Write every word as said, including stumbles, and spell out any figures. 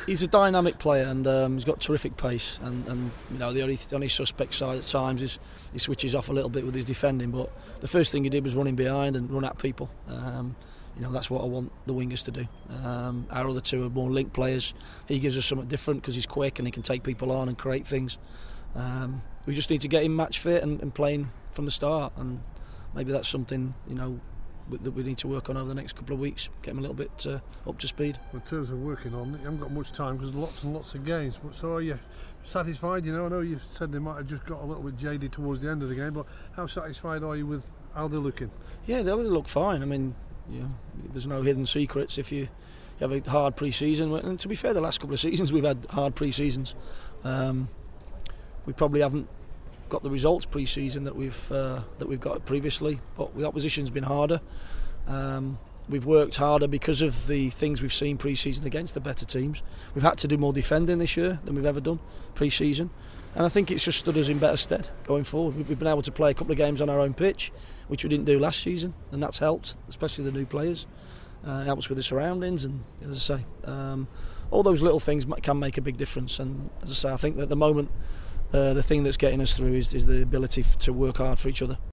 he's a dynamic player, and um, he's got terrific pace. And, and you know, the only the only suspect side at times is he switches off a little bit with his defending. But the first thing he did was running behind and run at people. Um, you know, that's what I want the wingers to do. Um, our other two are more linked players. He gives us something different because he's quick and he can take people on and create things. Um, we just need to get him match fit and, and playing from the start, and maybe that's something, you know, that we need to work on over the next couple of weeks, get him a little bit uh, up to speed. In terms of working on it, you haven't got much time because there's lots and lots of games, but so are you satisfied? You know, I know you've said they might have just got a little bit jaded towards the end of the game, but how satisfied are you with how they're looking? Yeah, they look fine. I mean, you know, there's no hidden secrets if you have a hard pre-season, and to be fair, the last couple of seasons we've had hard pre-seasons. Um, we probably haven't got the results pre-season that we've uh, that we've got previously, but the opposition's been harder. Um, we've worked harder because of the things we've seen pre-season against the better teams. We've had to do more defending this year than we've ever done pre-season, and I think it's just stood us in better stead going forward. We've been able to play a couple of games on our own pitch, which we didn't do last season, and that's helped, especially the new players. Uh, it helps with the surroundings, and as I say, um, all those little things can make a big difference. And as I say, I think that at the moment, Uh, the thing that's getting us through is, is the ability to work hard for each other.